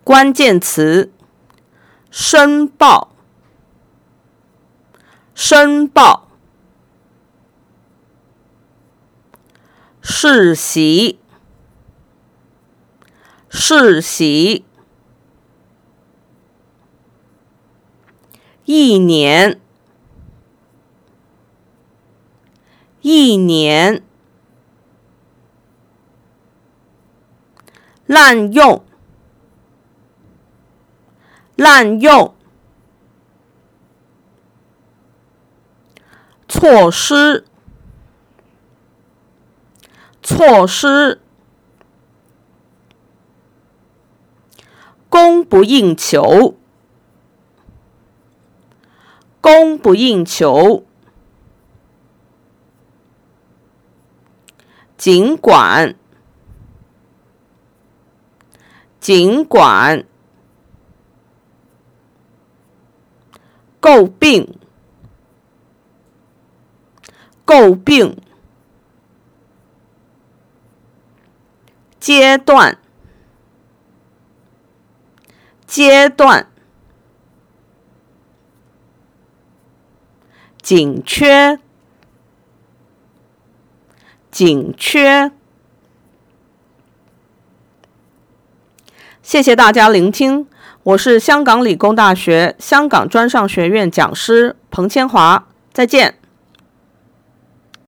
关键词：申报，申报，世袭，世袭，一年，一年，滥用，滥用，措施，措施，供不应求，供不应求，尽管，尽管，诟病，诟病，阶段，阶段，紧缺，紧缺。谢谢大家聆听，我是香港理工大学香港专上学院讲师彭千华，再见。